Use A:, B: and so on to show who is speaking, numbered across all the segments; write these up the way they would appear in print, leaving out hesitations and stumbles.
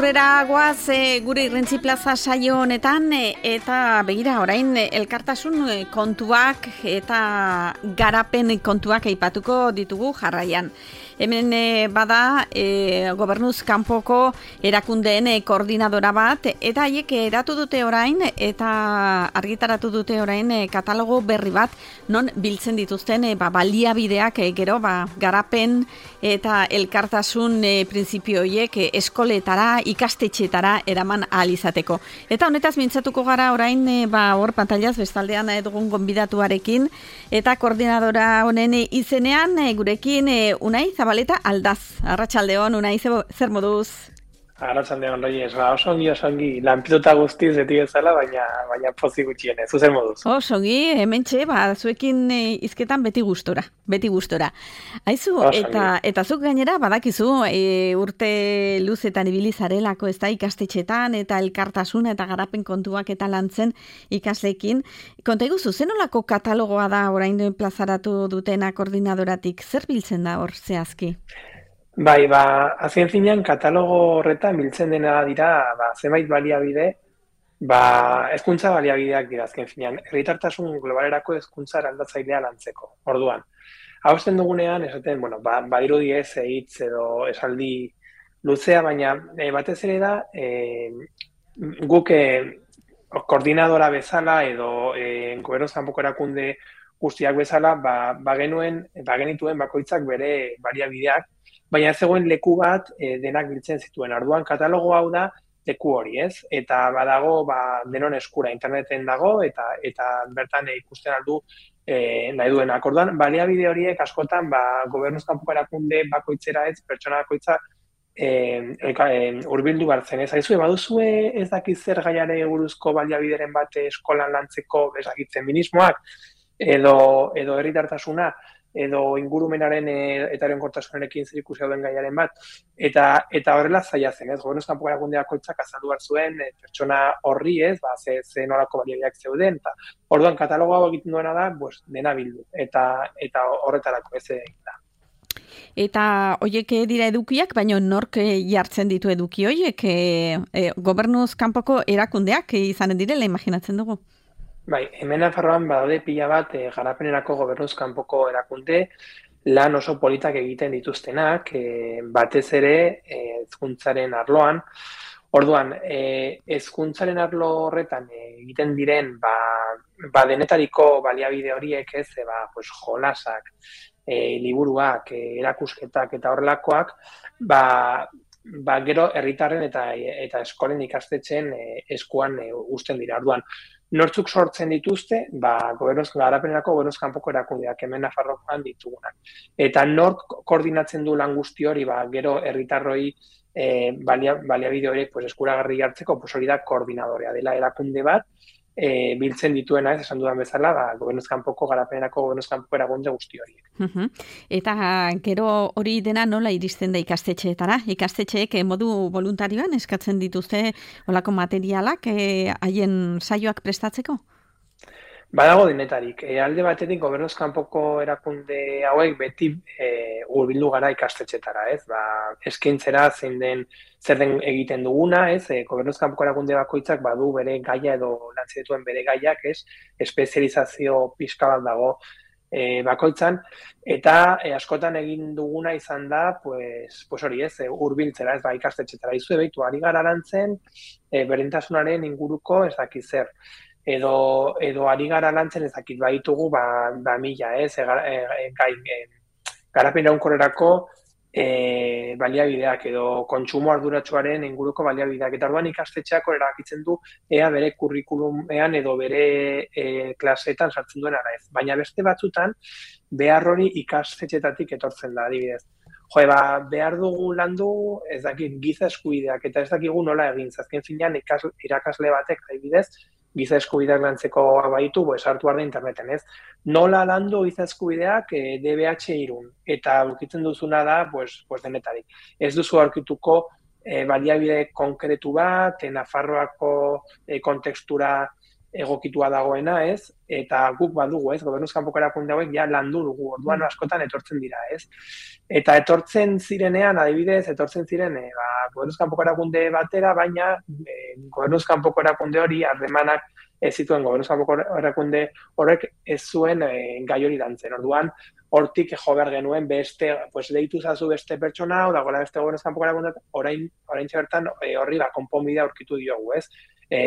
A: aurrera goaz gure Irrintzi Plaza saio honetan eta begira orain elkartasun kontuak eta garapen kontuak aipatuko ditugu jarraian. Hemen bada gobernuz kanpoko erakundeen koordinadora bat eta haiek eratu dute orain eta argitaratu dute orain katalogo berri bat non biltzen dituzten baliabideak gero garapen eta elkartasun printzipio horiek eskoletara, ikastetxetara eraman ahal izateko. Eta honetaz mintzatuko gara orain hor pantailaz bestaldean dugun gonbidatuarekin eta koordinadora honen izenean gurekin Unai Zabaleta Aldaz. Arratsaldeon, Unai, zer moduz?
B: Arratsaldeon, Reyes. Oso ongi, lanpituta guztiz beti bezala, baina pozik gutxienez. Zer moduz?
A: Oso ongi, hementxe, zuekin hizketan beti gustora. Aizu, eta zuk gainera badakizu urte luzetan ibili zarelako ez da ikastetxetan eta elkartasun eta garapen kontuak eta lantzen ikasleekin. Konta iguzu, zenolako katalogoa da orain plazaratu dutena koordinadoratik? Zer biltzen da hor zehazki?
B: Bai, azken finean katalogo horretan biltzen dena dira zenbait baliabide, hezkuntza baliabideak dira azken finean, herritartasun globalerako hezkuntza eraldatzailea lantzeko. Orduan, hausten dugunean, esaten, badirudi ez hitz edo esaldi luzea, baina batez ere da, guk koordinadora bezala edo gobernuz kanpoko erakunde guztiak bezala, genituen bakoitzak bere baliabideak, baina ez zegoen leku bat denak biltzen zituen. Orduan katalogo hau da leku hori, ez? Eta badago denon eskura, interneten dago eta bertan ikusten aldu nahi duenak. Orduan, baliabide horiek askotan gobernuz kanpoko erakunde bakoitzera ez, pertsona bakoitza hurbildu bartzen. Ez aizu, baduzue ez dakit zer gaiare buruzko baliabideren bat eskolan lantzeko ez dakit feminismoak edo herritartasuna, edo ingurumenaren eta egonkortasunarekin zerikusia duen gaiaren bat, eta horrela zaila zen, ez? Gobernuz kanpoko erakunde bakoitzak azaldu behar zuen pertsona horri, ez? Ze nolako baliabideak zeuden, eta orduan katalogo hau egiten duena da, dena bildu, eta horretarako ez egin da.
A: Eta horiek dira edukiak, baina nork jartzen ditu eduki horiek? Gobernuz kanpoko erakundeak izanen direla imaginatzen dugu?
B: Bai, hemen Nafarroan badaude pila bat garapenerako gobernuz kanpoko erakunde lan oso politak egiten dituztenak, batez ere hezkuntzaren arloan. Orduan, hezkuntzaren arlo horretan egiten diren denetariko baliabide horiek ez, jolasak, liburuak, erakusketak eta horrelakoak, gero herritarren eta eskolen ikastetxeen eskuan uzten dira. Orduan, nortzuk sortzen dituzte, garapenerako gobernuz kanpoko erakundeak hemen Nafarroan ditugunak. Eta nork koordinatzen du lan guzti hori, gero herritarroi baliabide horiek eskuragarri hartzeko, hori da koordinadorea dela erakunde bat, biltzen dituena, ez esan dudan bezala, gobernuz kanpoko garapenerako gobernuz kanpoko erakunde guzti horiek.
A: Eta gero hori dena nola iristen da ikastetxeetara? Ikastetxeek modu voluntarioan eskatzen dituzte olako materialak haien saioak prestatzeko?
B: Badago denetarik. Alde batetik gobernuz kanpoko erakunde hauek beti hurbildu gara ikastetxetara, ez? Eskaintzera zer den egiten duguna, ez? Gobernuz kanpoko erakunde bakoitzak badu bere gaia edo lantzen dituen bere gaiak, ez? Espezializazio pixka bat dago bakoitzan, eta askotan egin duguna izan da, hori ez, hurbiltzera, ez ikastetxetara. Izu ebeitu, ari gara lantzen, berdintasunaren inguruko ez dakit zer. Edo ari gara lantzen ez dakit baditugu mila, ez, garapen iraunkorrerako baliabideak edo kontsumo arduratsuaren inguruko baliabideak. Eta orduan ikastetxeak erabakitzen du ea bere kurrikulumean edo bere klaseetan sartzen duen ara ez. Baina beste batzutan behar hori ikastetxeetatik etortzen da, adibidez. Behar dugu landu ez dakit giza eskubideak eta ez dakigu nola egin. Azken finean irakasle batek adibidez giza eskubideak lantzeko baitu, sartu behar da interneten, ez? Nola landu giza eskubideak DBH irun, eta aurkitzen duzuna da, denetarik. Ez duzu aurkituko baliabide konkretu bat, Nafarroako kontekstura egokitua dagoena, ez? Eta guk badugu, ez? Gobernuz kanpoko erakunde hauek ja landu dugu, orduan askotan etortzen dira, ez? Eta etortzen zirenean, adibidez, etortzen ziren, gobernuz kanpoko erakunde batera, baina gobernuz kanpoko erakunde hori harremanak ez zituen gobernuz kanpoko erakunde horrek ez zuen gai hori lantzen. Orduan, hortik jo behar genuen beste, pues deitu zazu beste pertsona, o dagoela beste gobernuz kanpoko erakunde, orain bertan horri konponbidea aurkitu diogu, ez?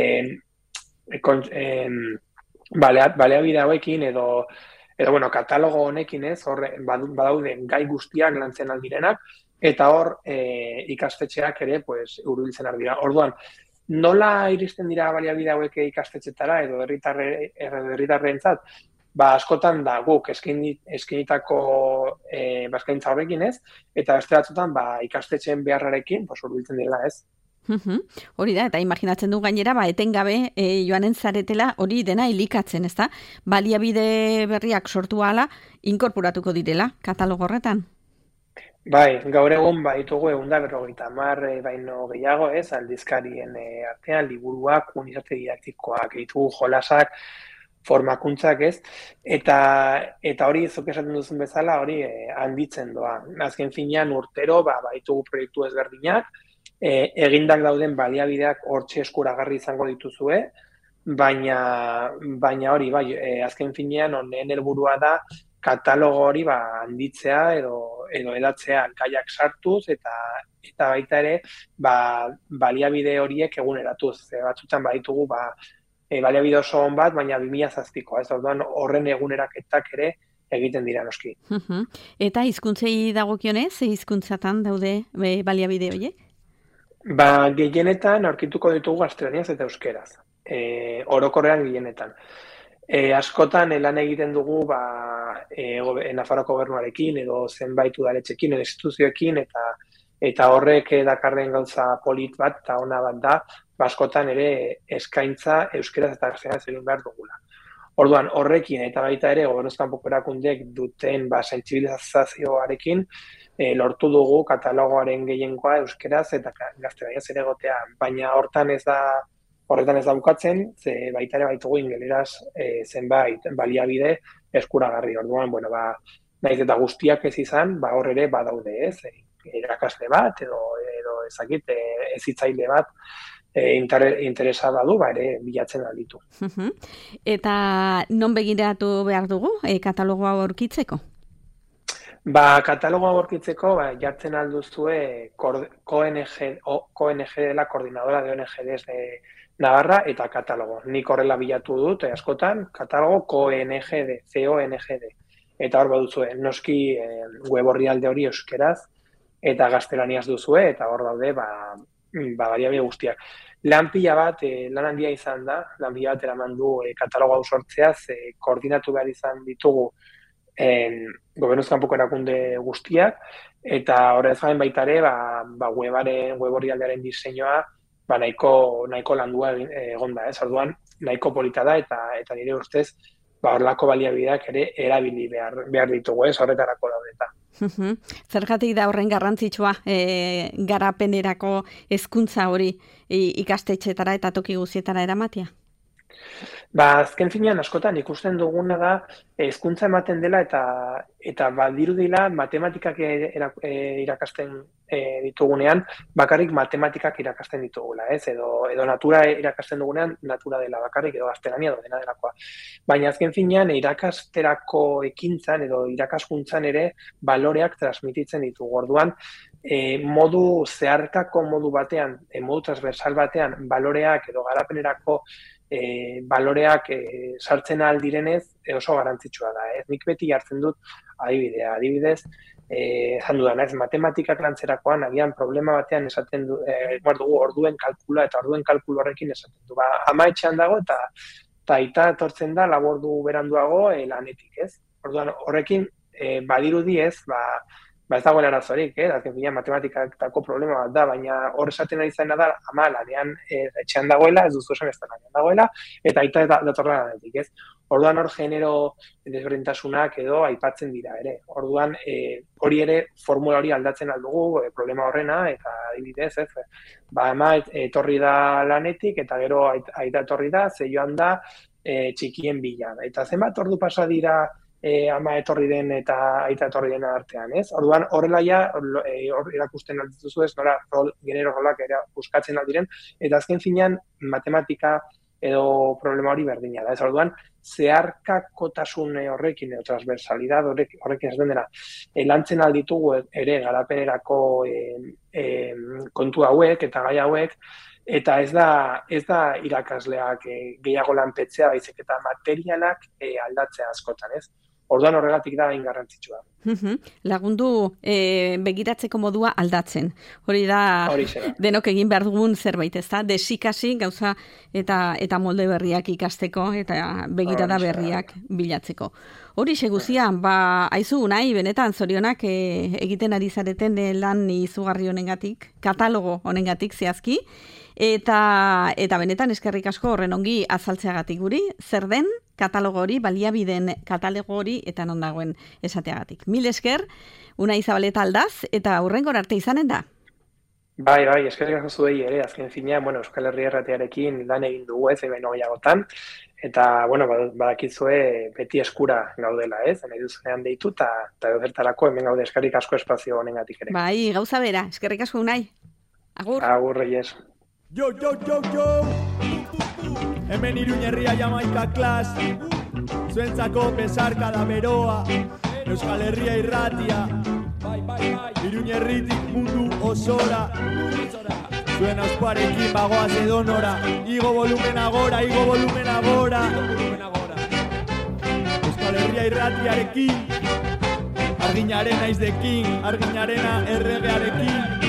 B: Baleabide hauekin edo bueno, katalogo honekin, ez, hor badaude gai guztiak lantzen aldirenak, eta hor ikastetxeak ere pues hurbiltzen aldira. Orduan, nola iristen dira baliabide hauek ikastetxetara edo herritarrentzat? Askotan da guk eskinitako eskaintza horrekin, ez, eta beste batzutan ikastetxeen beharrarekin pues hurbiltzen dira, ez.
A: Hori da, eta imaginatzen du gainera, etengabe joanen zaretela hori dena elikatzen, ezta? Baliabide berriak sortu ahala, inkorporatuko direla, katalogo horretan?
B: Bai, gaur egun ditugu 150 baino gehiago, ez, aldizkarien artean, liburuak, unitate didaktikoak, ditugu jolasak, formakuntzak, ez, eta hori zuk esaten duzun bezala, hori handitzen doa. Azken finean urtero, ditugu proiektu ezberdinak, egindak dauden baliabideak hortxe eskuragarri izango dituzue, baina hori, azken finean honen helburua da katalogo hori handitzea edo edatzea gaiak sartuz eta baita ere baliabide horiek eguneratuz. Batzutan baditugu baliabide oso on bat, baina 2007koa, ez orduan horren eguneraketak ere egiten dira noski.
A: Eta hizkuntzei dagokionez, hizkuntzatan daude baliabide horiek?
B: Gehienetan aurkituko ditugu gaztelaniaz eta euskeraz. Orokorrean gehienetan. Askotan lan egiten dugu Nafarroko gobernuarekin edo zenbait udaletxekin edo instituzioekin eta horrek dakarren gauza polit bat eta ona bat da, askotan ere eskaintza euskeraz eta gaztelaniaz egin behar dugula. Orduan, horrekin eta baita ere gobernuz kanpoko erakundeek duten sentsibilizazioarekin lortu dugu katalogoaren gehiengoa euskeraz eta gaztelaniaz ere egotea, baina horretan ez da bukatzen, ze baita ere baitugu ingeleraz zenbait baliabide eskuragarri. Orduan, naiz eta guztiak ez izan, hor ere badaude, ez, irakasle bat edo ezakit hezitzaile bat interesa badu, ere bilatzen alditu.
A: Eta non begiratu behar dugu katalogoa aurkitzeko?
B: Katalogoa aurkitzeko jartzen alduzue CONG dela Coordinadora de ONGs de Navarra eta katalogo. Nik horrela bilatu dut, askotan, katalogo CONGD. Eta hor baduzue, noski web orrialde hori euskeraz eta gaztelaniaz duzue, eta hor daude baliabide guztiak. Lan pila bat, lan handia izan da, lan pila bat eraman du katalogo hau sortzeaz, koordinatu behar izan ditugu gobernuz kanpoko erakunde guztiak, eta horrez gain baita ere, web orrialdearen diseinua nahiko landua egonda, ez? Orduan, nahiko polita da, eta nire ustez, horlako baliabideak ere erabili behar ditugu, ez? Horretarako daudeta.
A: Zergatik da horren garrantzitsua garapenerako hezkuntza hori ikastetxetara eta toki guztietara eramatea?
B: Azken finean askotan ikusten duguna da hezkuntza ematen dela eta badirudila matematikak irakasten ditugunean, bakarrik matematikak irakasten ditugula, ez? Edo natura irakasten dugunean, natura dela bakarrik, edo gaztelania edo dena delakoa. Baina azken finean irakasterako ekintzan edo irakaskuntzan ere baloreak transmititzen ditugu. Orduan, modu zeharkako modu batean, modu transversal batean, baloreak edo garapenerako baloreak sartzen ahal direnez oso garrantzitsua da. Nik beti hartzen dut adibidez, esan dudana, ez matematikak lantzerakoan, agian problema batean esaten dugu orduen kalkula, eta orduen kalkulu horrekin esaten du. Ama etxean dago eta aita etortzen da labordu beranduago lanetik, ez? Orduan, horrekin badirudi ez, ez dagoen arazorik, azken finean matematikako problema bat da, baina hor esaten ari zaina da, ama lanean etxean dagoela, ez duzu esan ez da lanean dagoela, eta aita datorra lanetik, ez? Orduan hor genero desberdintasunak edo aipatzen dira ere. Orduan hori ere formula hori aldatzen aldugu problema horrena, eta adibidez, ez? Ama etorri da lanetik, eta gero aita etorri da, ze joan da txikien bila. Eta zenbat ordu pasa dira ama etorri den eta aita etorri den artean, ez? Orduan horrela ja, hor erakusten aldituzu ez, nora genero rolak ere buskatzen aldiren, eta azken finean matematika edo problema hori berdina da. Ez orduan, zeharkakotasun horrekin, edo transversalidad horrekin ez dena, lantzen alditugu ere garapenerako kontu hauek eta gai hauek, eta ez da irakasleak gehiago lanpetzea, baizik eta materialak aldatzea askotan, ez? Orduan horregatik da hain garrantzitsua.
A: Lagundu begiratzeko modua aldatzen. Hori da denok egin behar dugun zerbait, ez da? Desikasi gauza eta molde berriak ikasteko eta begirada berriak bilatzeko. Hori seguzian, aizu nahi, benetan zorionak egiten ari zareten lan izugarri honengatik, katalogo honengatik zehazki, eta benetan eskerrik asko horren ongi azaltzeagatik guri, zer den katalogo hori, baliabideen katalogo hori eta non dagoen esateagatik. Mil esker, Unai Zabaleta aldaz, eta hurrengor arte izanen da.
B: Bai, eskerrik asko zuei ere, azken finean, Euskal Herria Irratiarekin lan egin dugu ez, baino gehiagotan, eta, badakizue beti eskura gaudela, ez? Nahi duzunean deitu, eta zertarako hemen gaude eskerrik asko espazio honengatik ere.
A: Bai, gauza bera, eskerrik asko Unai. Agur.
B: Agur, Reyes.
C: Yo! Hemen Iruña herria Jamaika klas, zuentzako besarkada beroa, Euskal Herria Irratia, Iruña herritik mundu osora, zuen ausparekin bagoaz edonora, igo volumen agora, Euskal Herria Irratiarekin, arginaren naizdekin, arginarena erregearekin,